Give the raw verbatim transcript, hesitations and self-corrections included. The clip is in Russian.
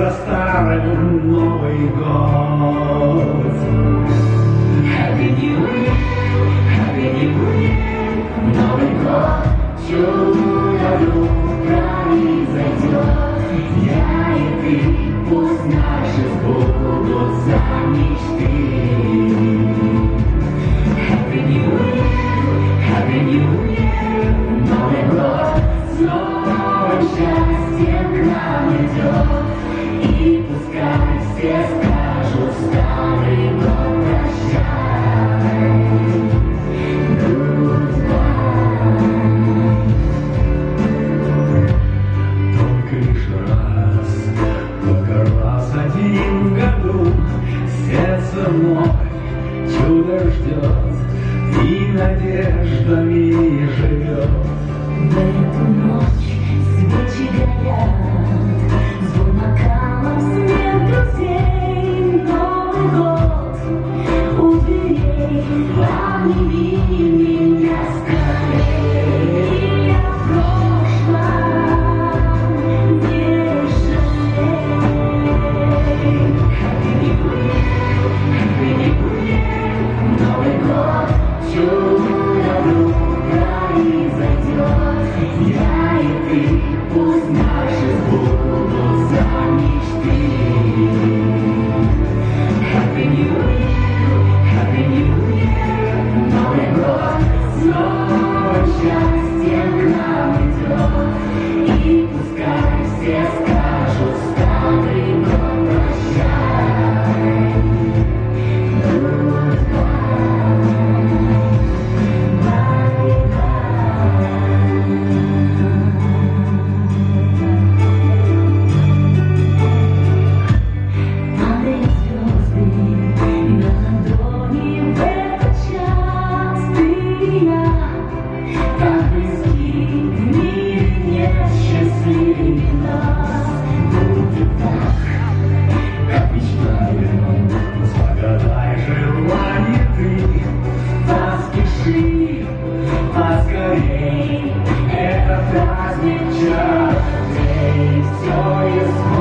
за старым Новый год. Happy New Year, Happy New Year, Новый год, чудо вдруг произойдет. Я и ты, пусть наши сбудутся мечты. Happy New Year, Happy New Year, Новый год, снова счастье к нам идет. И пускай все скажут старый год прощай. Только лишь раз, только раз один в году сердце вновь чудо ждет и надеждами живет. В эту ночь свечи горят, звон бокалов, смех друзей. Новый год у дверей, обними меня скорей. Я в прошлом не жалей. Happy New Year, Happy New Year, Новый год, чудо вдруг произойдет. Я и ты, пусть наши сбудутся мечты. Happy New Year, Happy New Year, Новый год, снова счастье к нам идет. И пускай все скажут старый год прощай. Поскорей, это праздник чародей, все из